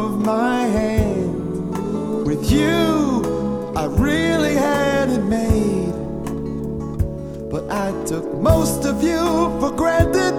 of my hand. With you, I really had it made. But I took most of you for granted.